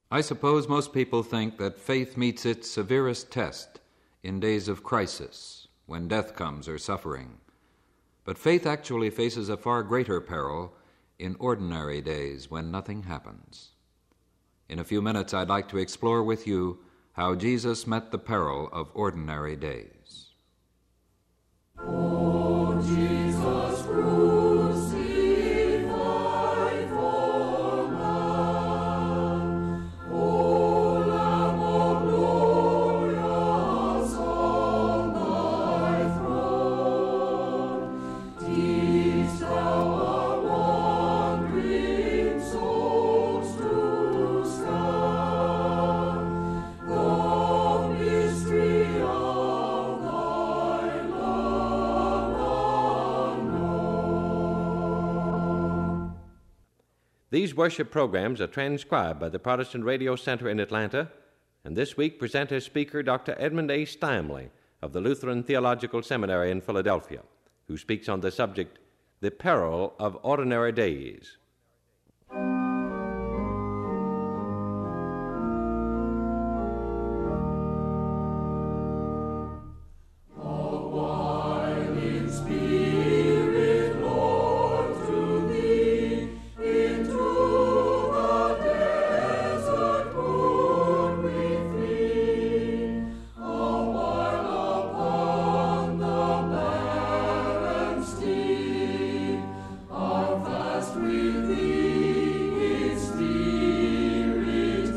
I suppose most people think that faith meets its severest test in days of crisis, when death comes or suffering. But faith actually faces a far greater peril in ordinary days when nothing happens. In a few minutes, I'd like to explore with you how Jesus met the peril of ordinary days. O Jesus crucified for man, O Lamb of glorious on thy throne, teach thou our wandering souls to stand, the mystery of thy love unknown. These worship programs are transcribed by the Protestant Radio Center in Atlanta, and this week present as speaker Dr. Edmund A. Steinley of the Lutheran Theological Seminary in Philadelphia, who speaks on the subject, The Peril of Ordinary Days. Abiding Spirit, Lord, to thee into the desert would we flee, awhile upon the barren steep, our fast with thee its spirit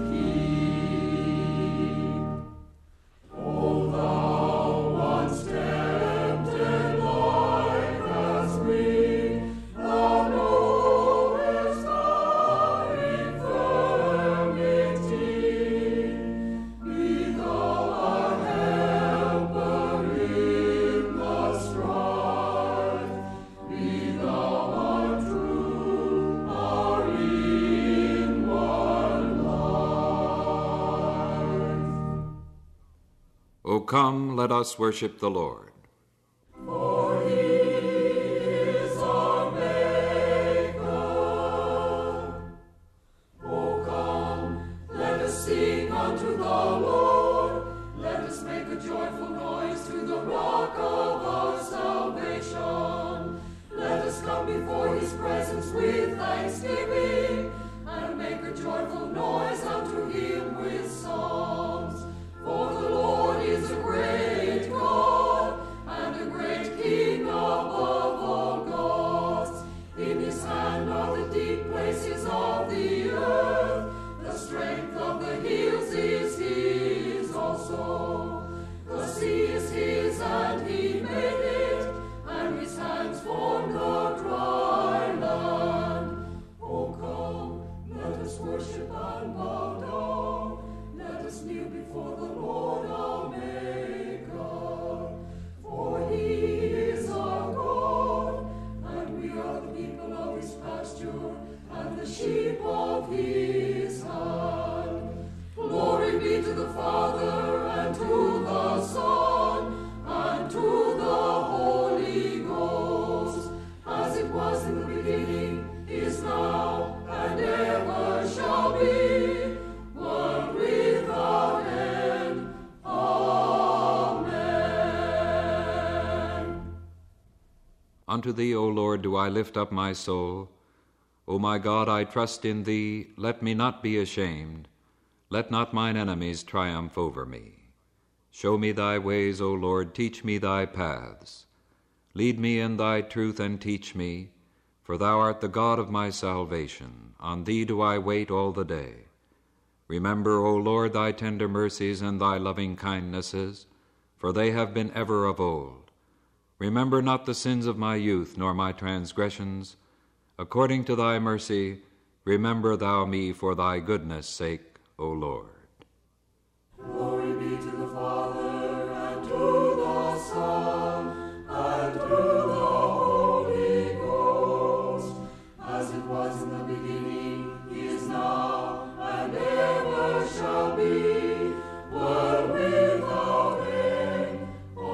keep. O thou once tempted like as we, thou knowest our infirmity. Be thou our helper in the strife. Be thou our truth, our inward life. O come, let us worship the Lord. For he is our Maker. O come, let us sing unto the Lord. Let us make a joyful noise to the rock of our salvation. Let us come before his presence with thanksgiving, and make a joyful noise unto him with psalms. For the Lord is a great God, and a great King above all gods. In his hand are the deep places of the earth. The strength of the hills is his also. The sea is his, and he made it, and his hands formed the dry land. O come, let us worship and bow down. Let us kneel before the Lord our Maker. For he is our God, and we are the people of his pasture, and the sheep of his hand. Glory be to the Father, and to the Son, and to the Holy Ghost, as it was in the beginning, is now, and ever shall be, world without end. Amen. Unto thee, O Lord, do I lift up my soul. O my God, I trust in thee. Let me not be ashamed. Let not mine enemies triumph over me. Show me thy ways, O Lord, teach me thy paths. Lead me in thy truth and teach me, for thou art the God of my salvation. On thee do I wait all the day. Remember, O Lord, thy tender mercies and thy loving kindnesses, for they have been ever of old. Remember not the sins of my youth, nor my transgressions. According to thy mercy, remember thou me for thy goodness' sake, O Lord. Glory be to the Father, and to the Son, and to the Holy Ghost, as it was in the beginning, is now, and ever shall be, world without end.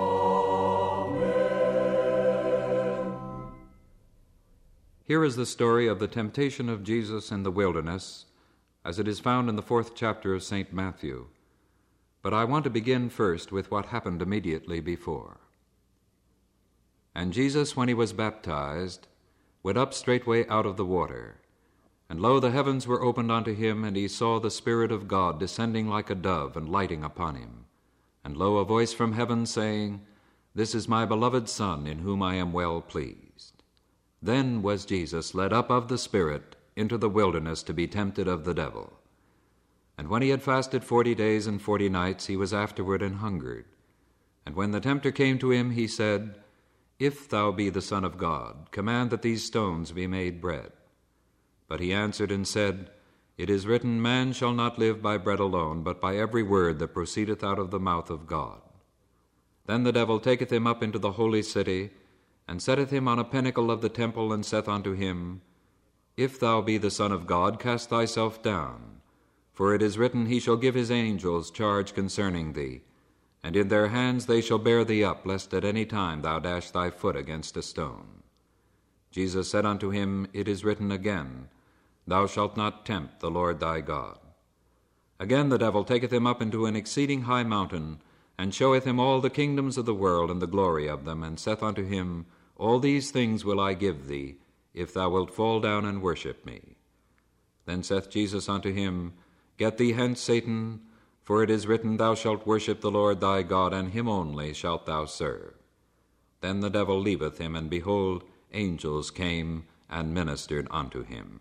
Amen. Here is the story of the temptation of Jesus in the wilderness, as it is found in the 4th chapter of St. Matthew. But I want to begin first with what happened immediately before. And Jesus, when he was baptized, went up straightway out of the water. And lo, the heavens were opened unto him, and he saw the Spirit of God descending like a dove and lighting upon him. And lo, a voice from heaven saying, This is my beloved Son, in whom I am well pleased. Then was Jesus led up of the Spirit into the wilderness to be tempted of the devil. And when he had fasted 40 days and 40 nights, he was afterward an hungered. And when the tempter came to him, he said, If thou be the Son of God, command that these stones be made bread. But he answered and said, It is written, Man shall not live by bread alone, but by every word that proceedeth out of the mouth of God. Then the devil taketh him up into the holy city, and setteth him on a pinnacle of the temple, and saith unto him, If thou be the Son of God, cast thyself down. For it is written, He shall give his angels charge concerning thee, and in their hands they shall bear thee up, lest at any time thou dash thy foot against a stone. Jesus said unto him, It is written again, Thou shalt not tempt the Lord thy God. Again the devil taketh him up into an exceeding high mountain, and showeth him all the kingdoms of the world and the glory of them, and saith unto him, All these things will I give thee, if thou wilt fall down and worship me. Then saith Jesus unto him, Get thee hence, Satan, for it is written, Thou shalt worship the Lord thy God, and him only shalt thou serve. Then the devil leaveth him, and behold, angels came and ministered unto him.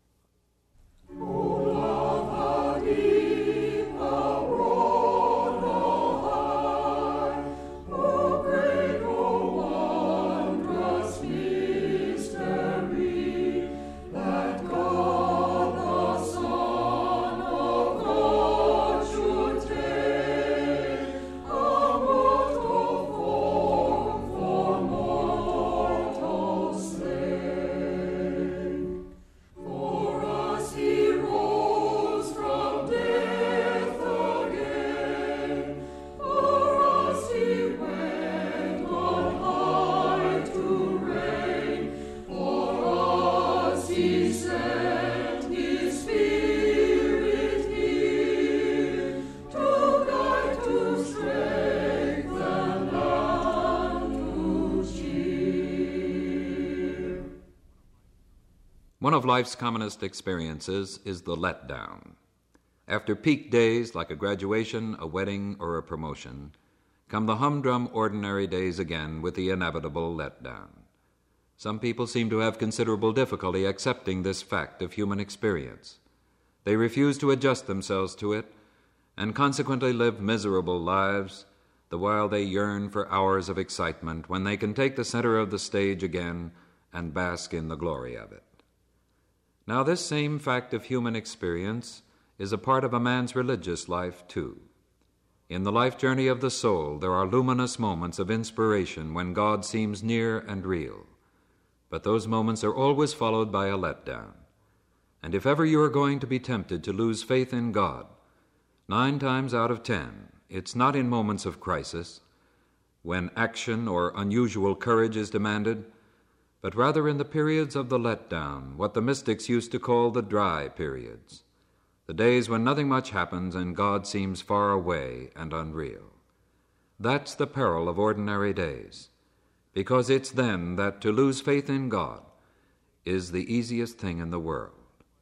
One of life's commonest experiences is the letdown. After peak days like a graduation, a wedding, or a promotion, come the humdrum ordinary days again with the inevitable letdown. Some people seem to have considerable difficulty accepting this fact of human experience. They refuse to adjust themselves to it, and consequently live miserable lives, the while they yearn for hours of excitement when they can take the center of the stage again and bask in the glory of it. Now, this same fact of human experience is a part of a man's religious life, too. In the life journey of the soul, there are luminous moments of inspiration when God seems near and real. But those moments are always followed by a letdown. And if ever you are going to be tempted to lose faith in God, 9 times out of 10, it's not in moments of crisis, when action or unusual courage is demanded, but rather in the periods of the letdown, what the mystics used to call the dry periods, the days when nothing much happens and God seems far away and unreal. That's the peril of ordinary days, because it's then that to lose faith in God is the easiest thing in the world.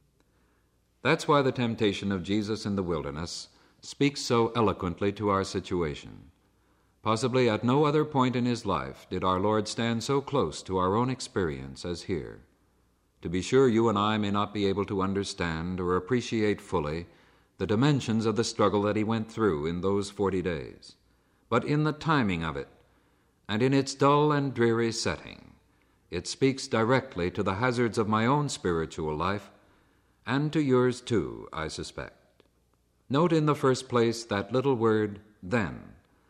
That's why the temptation of Jesus in the wilderness speaks so eloquently to our situation. Possibly at no other point in his life did our Lord stand so close to our own experience as here. To be sure, you and I may not be able to understand or appreciate fully the dimensions of the struggle that he went through in those 40 days. But in the timing of it, and in its dull and dreary setting, it speaks directly to the hazards of my own spiritual life, and to yours too, I suspect. Note in the first place that little word, then.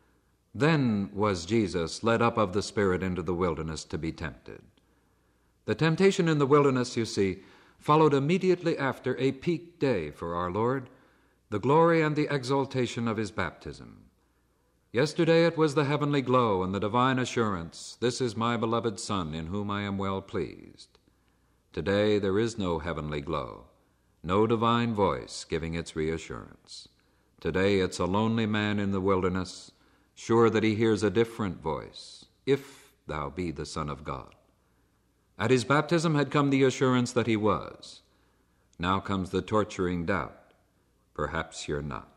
Then was Jesus led up of the Spirit into the wilderness to be tempted. The temptation in the wilderness, you see, followed immediately after a peak day for our Lord, the glory and the exaltation of his baptism. Yesterday it was the heavenly glow and the divine assurance, This is my beloved Son, in whom I am well pleased. Today there is no heavenly glow, no divine voice giving its reassurance. Today it's a lonely man in the wilderness, sure that he hears a different voice, if thou be the Son of God. At his baptism had come the assurance that he was. Now comes the torturing doubt. Perhaps you're not.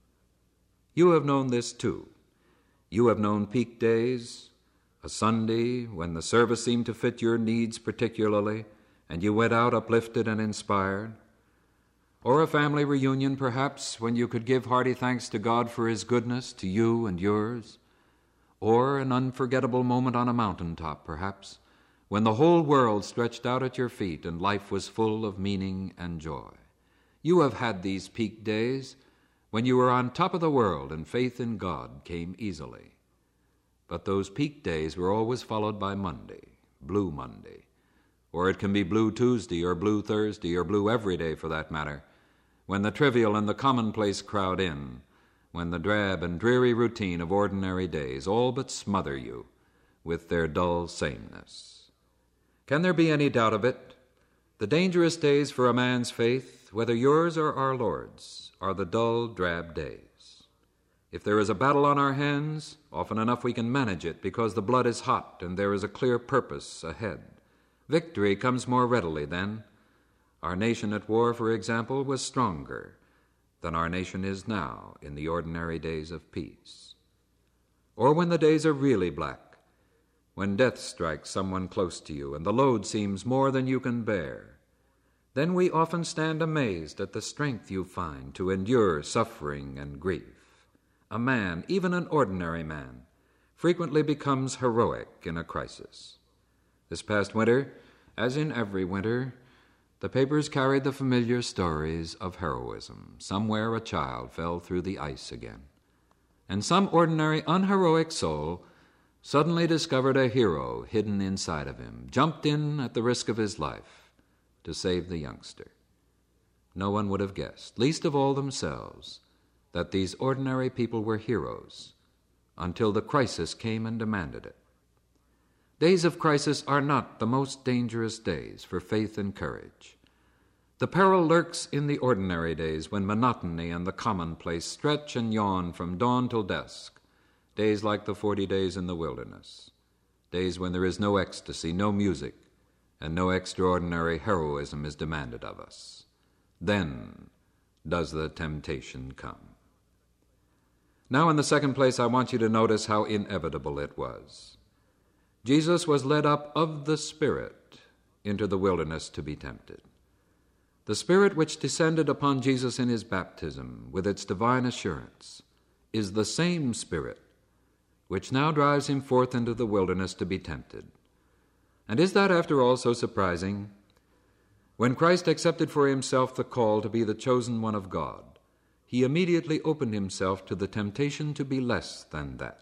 You have known this too. You have known peak days, a Sunday when the service seemed to fit your needs particularly, and you went out uplifted and inspired. Or a family reunion, perhaps, when you could give hearty thanks to God for his goodness to you and yours. Or an unforgettable moment on a mountaintop, perhaps, when the whole world stretched out at your feet and life was full of meaning and joy. You have had these peak days when you were on top of the world and faith in God came easily. But those peak days were always followed by Monday, Blue Monday. Or it can be Blue Tuesday or Blue Thursday or blue every day for that matter, when the trivial and the commonplace crowd in, when the drab and dreary routine of ordinary days all but smother you with their dull sameness. Can there be any doubt of it? The dangerous days for a man's faith, whether yours or our Lord's, are the dull, drab days. If there is a battle on our hands, often enough we can manage it because the blood is hot and there is a clear purpose ahead. Victory comes more readily then. Our nation at war, for example, was stronger than our nation is now in the ordinary days of peace. Or when the days are really black, when death strikes someone close to you and the load seems more than you can bear, then we often stand amazed at the strength you find to endure suffering and grief. A man, even an ordinary man, frequently becomes heroic in a crisis. This past winter, as in every winter, the papers carried the familiar stories of heroism. Somewhere a child fell through the ice again, and some ordinary, unheroic soul suddenly discovered a hero hidden inside of him, jumped in at the risk of his life to save the youngster. No one would have guessed, least of all themselves, that these ordinary people were heroes until the crisis came and demanded it. Days of crisis are not the most dangerous days for faith and courage. The peril lurks in the ordinary days when monotony and the commonplace stretch and yawn from dawn till dusk, days like the 40 days in the wilderness, days when there is no ecstasy, no music, and no extraordinary heroism is demanded of us. Then does the temptation come. Now, in the second place, I want you to notice how inevitable it was. Jesus was led up of the Spirit into the wilderness to be tempted. The Spirit which descended upon Jesus in his baptism with its divine assurance is the same Spirit which now drives him forth into the wilderness to be tempted. And is that, after all, so surprising? When Christ accepted for himself the call to be the chosen one of God, he immediately opened himself to the temptation to be less than that.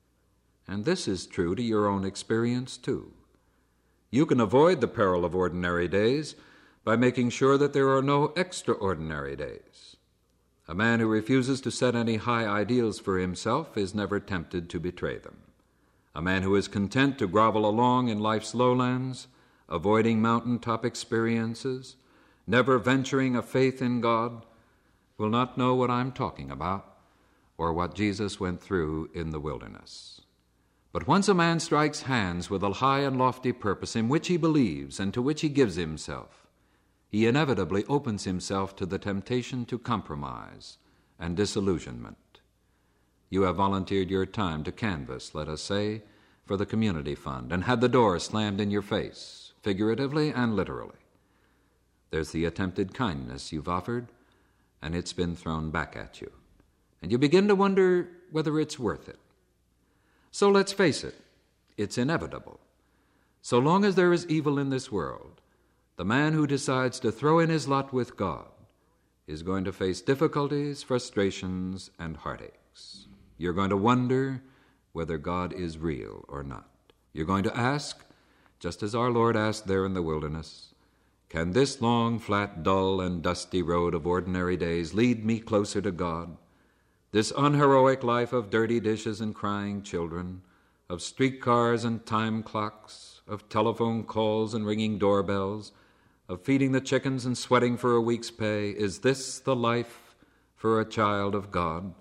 And this is true to your own experience, too. You can avoid the peril of ordinary days by making sure that there are no extraordinary days. A man who refuses to set any high ideals for himself is never tempted to betray them. A man who is content to grovel along in life's lowlands, avoiding mountaintop experiences, never venturing a faith in God, will not know what I'm talking about or what Jesus went through in the wilderness. But once a man strikes hands with a high and lofty purpose in which he believes and to which he gives himself, he inevitably opens himself to the temptation to compromise and disillusionment. You have volunteered your time to canvass, let us say, for the community fund, and had the door slammed in your face, figuratively and literally. There's the attempted kindness you've offered, and it's been thrown back at you. And you begin to wonder whether it's worth it. So let's face it, it's inevitable. So long as there is evil in this world, the man who decides to throw in his lot with God is going to face difficulties, frustrations, and heartaches. You're going to wonder whether God is real or not. You're going to ask, just as our Lord asked there in the wilderness, can this long, flat, dull, and dusty road of ordinary days lead me closer to God? This unheroic life of dirty dishes and crying children, of streetcars and time clocks, of telephone calls and ringing doorbells, of feeding the chickens and sweating for a week's pay? Is this the life for a child of God?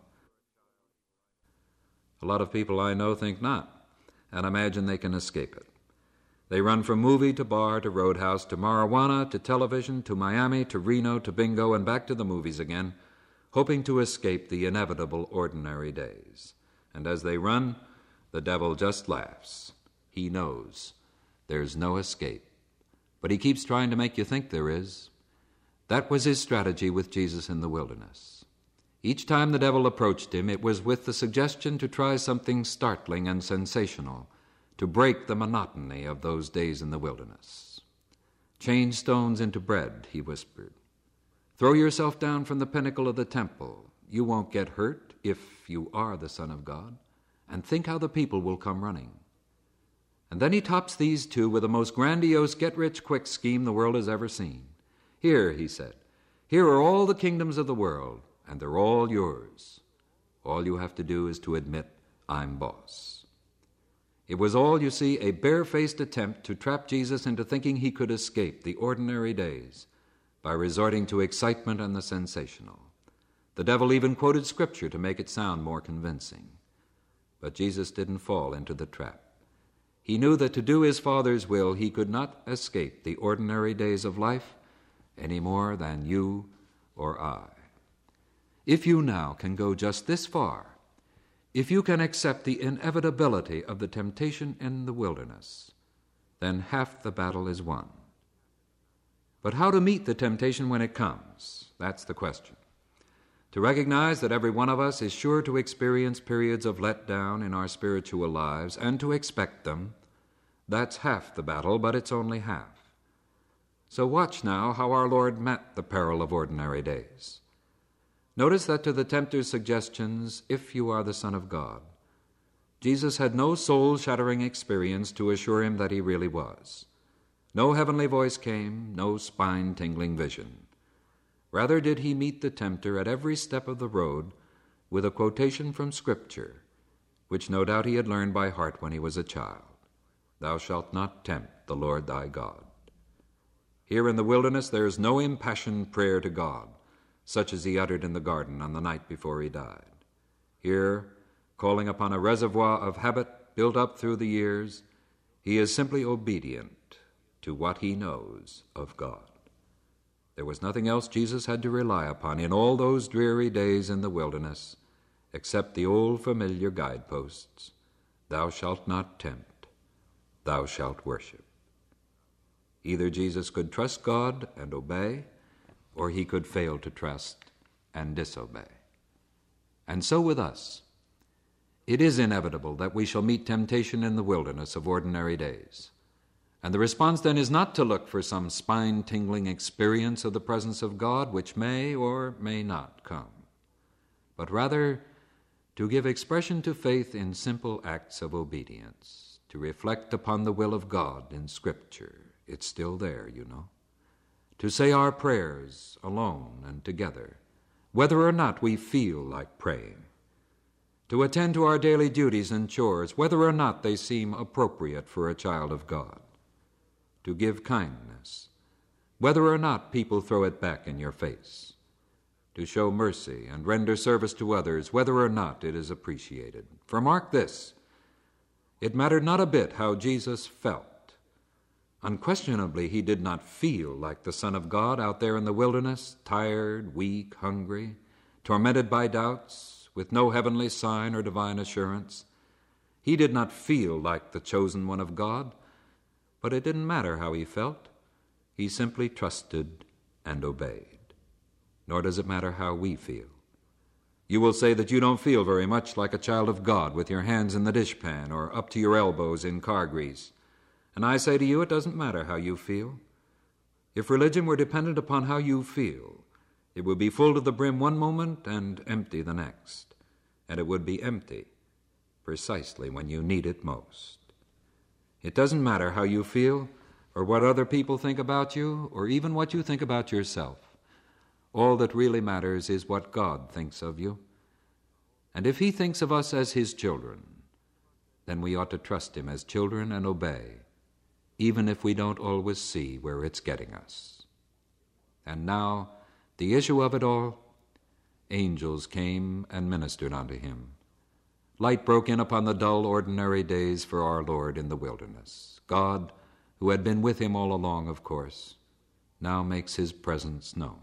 A lot of people I know think not, and imagine they can escape it. They run from movie to bar to roadhouse to marijuana to television to Miami to Reno to bingo and back to the movies again, hoping to escape the inevitable ordinary days. And as they run, the devil just laughs. He knows there's no escape, but he keeps trying to make you think there is. That was his strategy with Jesus in the wilderness. Each time the devil approached him, it was with the suggestion to try something startling and sensational, to break the monotony of those days in the wilderness. Change stones into bread, he whispered. Throw yourself down from the pinnacle of the temple. You won't get hurt if you are the Son of God. And think how the people will come running. And then he tops these two with the most grandiose get-rich-quick scheme the world has ever seen. Here, he said, here are all the kingdoms of the world, and they're all yours. All you have to do is to admit I'm boss. It was all, you see, a barefaced attempt to trap Jesus into thinking he could escape the ordinary days by resorting to excitement and the sensational. The devil even quoted Scripture to make it sound more convincing. But Jesus didn't fall into the trap. He knew that to do his Father's will, he could not escape the ordinary days of life any more than you or I. If you now can go just this far, if you can accept the inevitability of the temptation in the wilderness, then half the battle is won. But how to meet the temptation when it comes? That's the question. To recognize that every one of us is sure to experience periods of letdown in our spiritual lives, and to expect them, that's half the battle, but it's only half. So watch now how our Lord met the peril of ordinary days. Notice that to the tempter's suggestions, if you are the Son of God, Jesus had no soul-shattering experience to assure him that he really was. No heavenly voice came, no spine-tingling vision. Rather did he meet the tempter at every step of the road with a quotation from Scripture, which no doubt he had learned by heart when he was a child. Thou shalt not tempt the Lord thy God. Here in the wilderness there is no impassioned prayer to God, such as he uttered in the garden on the night before he died. Here, calling upon a reservoir of habit built up through the years, he is simply obedient to what he knows of God. There was nothing else Jesus had to rely upon in all those dreary days in the wilderness except the old familiar guideposts. Thou shalt not tempt, thou shalt worship. Either Jesus could trust God and obey, or he could fail to trust and disobey. And so with us. It is inevitable that we shall meet temptation in the wilderness of ordinary days. And the response then is not to look for some spine-tingling experience of the presence of God, which may or may not come, but rather to give expression to faith in simple acts of obedience, to reflect upon the will of God in Scripture. It's still there, you know. To say our prayers alone and together, whether or not we feel like praying. To attend to our daily duties and chores, whether or not they seem appropriate for a child of God. To give kindness, whether or not people throw it back in your face. To show mercy and render service to others, whether or not it is appreciated. For mark this, it mattered not a bit how Jesus felt. Unquestionably, he did not feel like the Son of God out there in the wilderness, tired, weak, hungry, tormented by doubts, with no heavenly sign or divine assurance. He did not feel like the chosen one of God, but it didn't matter how he felt. He simply trusted and obeyed. Nor does it matter how we feel. You will say that you don't feel very much like a child of God with your hands in the dishpan or up to your elbows in car grease. And I say to you, it doesn't matter how you feel. If religion were dependent upon how you feel, it would be full to the brim one moment and empty the next. And it would be empty precisely when you need it most. It doesn't matter how you feel or what other people think about you or even what you think about yourself. All that really matters is what God thinks of you. And if he thinks of us as his children, then we ought to trust him as children and obey, even if we don't always see where it's getting us. And now, the issue of it all, angels came and ministered unto him. Light broke in upon the dull, ordinary days for our Lord in the wilderness. God, who had been with him all along, of course, now makes his presence known.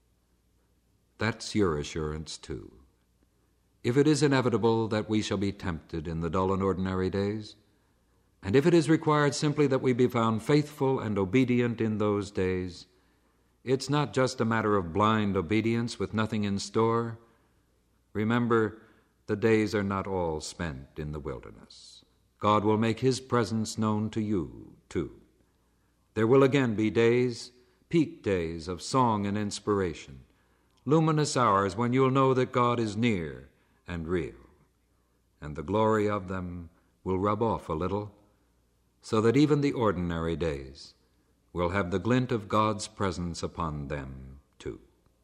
That's your assurance, too. If it is inevitable that we shall be tempted in the dull and ordinary days, and if it is required simply that we be found faithful and obedient in those days, it's not just a matter of blind obedience with nothing in store. Remember, the days are not all spent in the wilderness. God will make his presence known to you, too. There will again be days, peak days of song and inspiration, luminous hours when you'll know that God is near and real, and the glory of them will rub off a little, so that even the ordinary days will have the glint of God's presence upon them, too.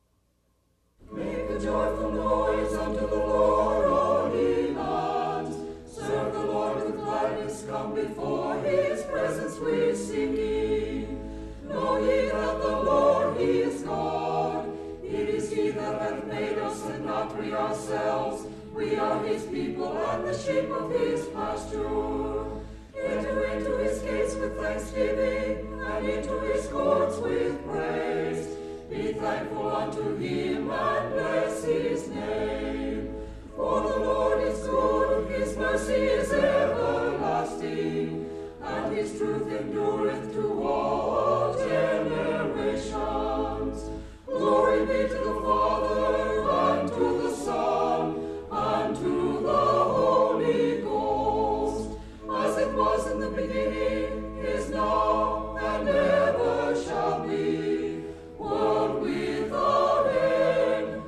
Make a joyful noise unto the Lord, all ye lands. Serve the Lord with gladness, come before his presence with singing. Know ye that the Lord, he is God. It is he that hath made us, and not we ourselves. We are his people, and the sheep of his pasture. Enter into his gates with thanksgiving, and into his courts with praise. Be thankful unto him, and bless his name. For the Lord is good, his mercy is everlasting, and his truth endureth to all generations. Glory be to the Father, and to the Son, and to the Holy Ghost, as it was in the beginning, is now, and ever shall be, world without end.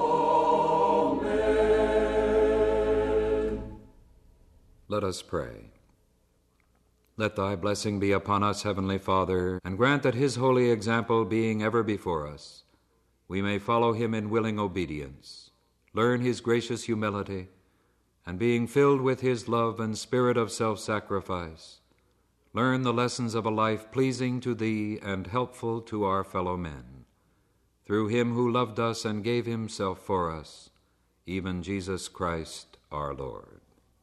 Amen. Let us pray. Let thy blessing be upon us, Heavenly Father, and grant that his holy example being ever before us, we may follow him in willing obedience, learn his gracious humility, and being filled with his love and spirit of self-sacrifice, learn the lessons of a life pleasing to thee and helpful to our fellow men. Through him who loved us and gave himself for us, even Jesus Christ our Lord.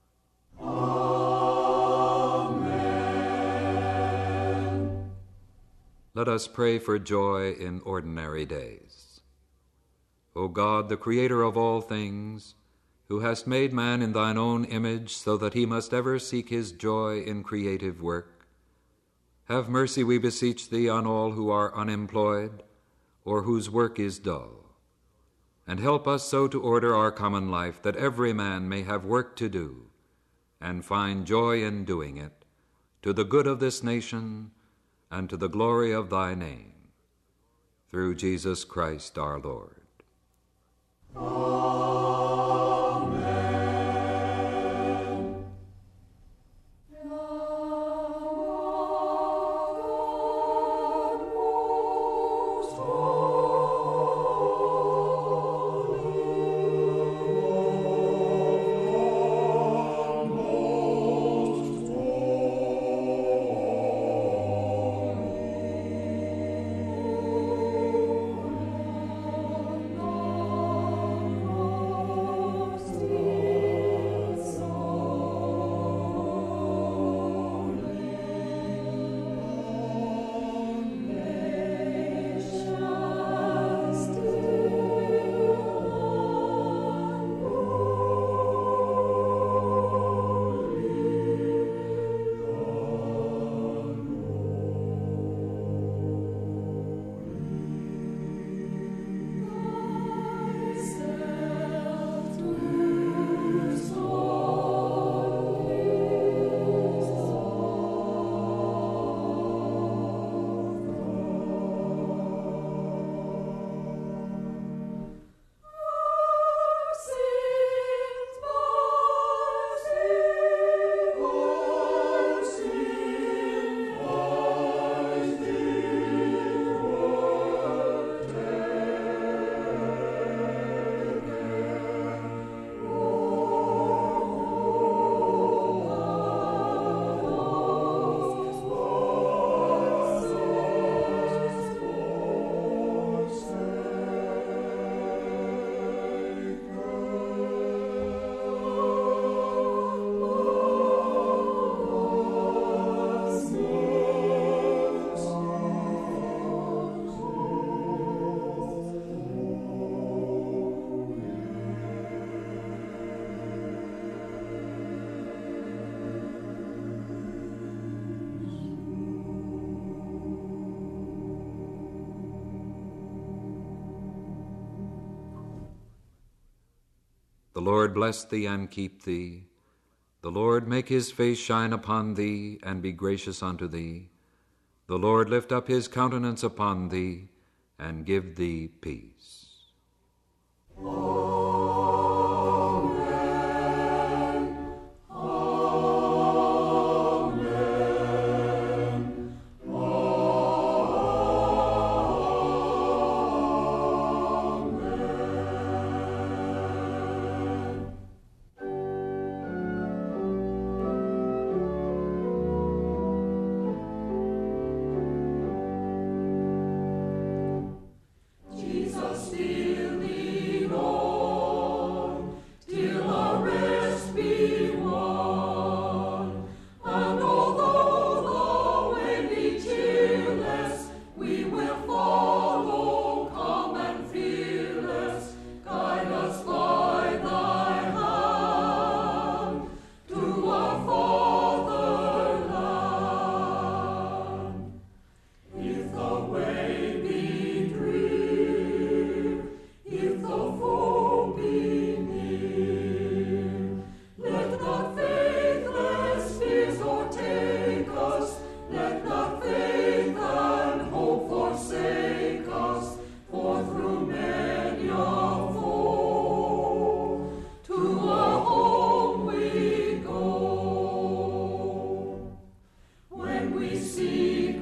Amen. Let us pray for joy in ordinary days. O God, the Creator of all things, who hast made man in thine own image so that he must ever seek his joy in creative work, have mercy, we beseech thee, on all who are unemployed or whose work is dull, and help us so to order our common life that every man may have work to do and find joy in doing it, to the good of this nation and to the glory of thy name. Through Jesus Christ our Lord. Amen. The Lord bless thee and keep thee. The Lord make his face shine upon thee and be gracious unto thee. The Lord lift up his countenance upon thee and give thee peace. Amen. Amen. Amen. Jesus, still lean on, till our rest be won. And although the way be cheerless, we will follow, calm and fearless. Guide us by thy hand to our fatherland. If the way be drear, if the foe be near, let not faithless fears o'ertake us, let not faith and hope forsake us, for through many a foe to our home we go. When we seek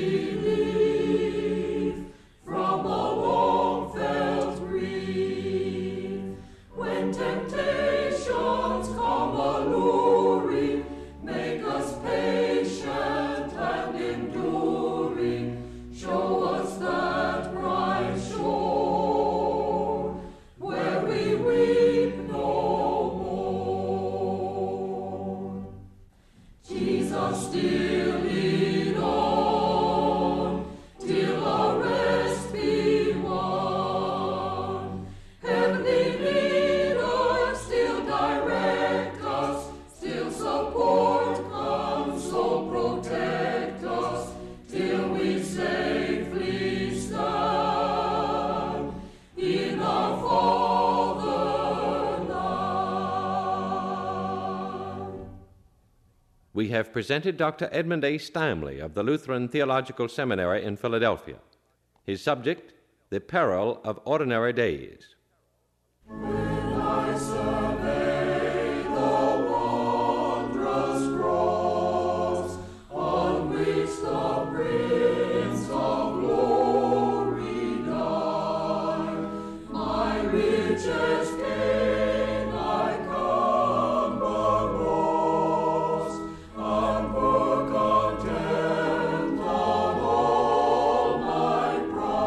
relief from a long felt grief, when temptations come alluring, make us patient and enduring, show us that bright shore where we weep no more. Jesus, still lead on, till our rest be won. Heavenly leader, still direct us, still support, console, protect us, till we safely stand in our fatherland. We have presented Dr. Edmund A. Steinley of the Lutheran Theological Seminary in Philadelphia. His subject, The Peril of Ordinary Days. When I survey the wondrous cross on which the Prince of Glory died, my richest gain I count but loss, and poor content on all my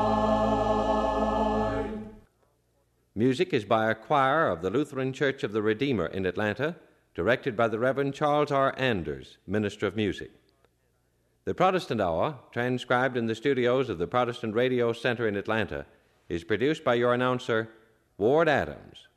pride. Music is by a choir of the Lutheran Church of the Redeemer in Atlanta, directed by the Reverend Charles R. Anders, Minister of Music. The Protestant Hour, transcribed in the studios of the Protestant Radio Center in Atlanta, is produced by your announcer, Ward Adams.